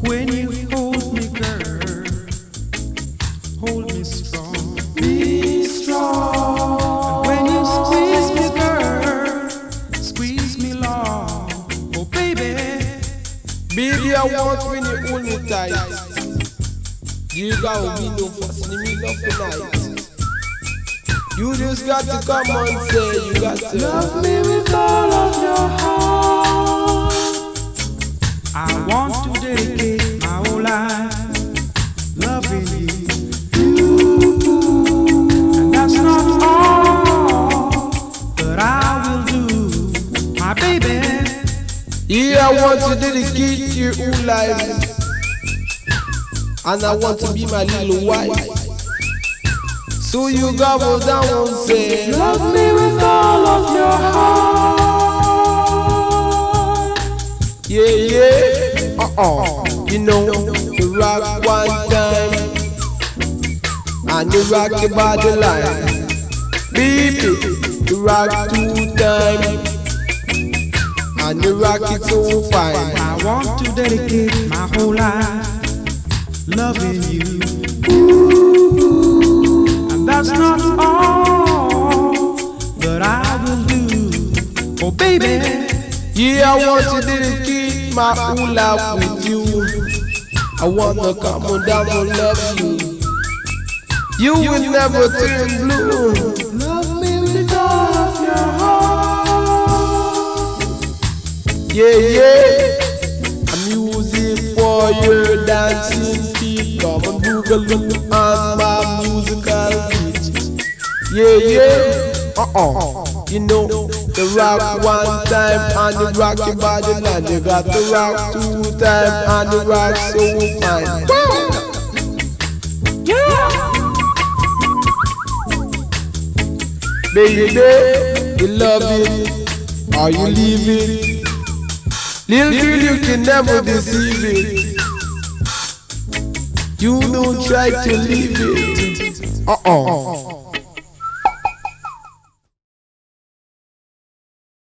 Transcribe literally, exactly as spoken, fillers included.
When you hold me, girl, hold me strong. Be strong. When you squeeze me, girl, squeeze me long. Oh, baby. Baby, I want when you hold me tight. You got me no fuss, me love tonight. You just got to come and say you got to Love me with all of your heart. I want to dedicate my whole life loving you. And that's not all that I will do, my baby. Yeah, I want to dedicate your whole life. And I want to be my little wife. So you go down and say, love me with all of your heart. yeah, yeah, uh-uh. You know, you rock one time and you rock your body line. Baby, you rock two times and you rock it so fine. I want to dedicate my whole life loving you. And that's not all that I will do, oh baby. Yeah, I want to dedicate my whole life with you. I wanna come on down and love you. You will never turn blue. Love me with all of your heart. Yeah, yeah. A music for your dancing feet. Come and Google on my musical beat. Yeah, yeah. Uh-uh. You know, the rock one time and the rock your body line. You got the rock two times and the rock so fine. Yeah. Baby, you love it or you leave it. Little girl, you can never deceive it. You don't try to leave it. Uh-uh.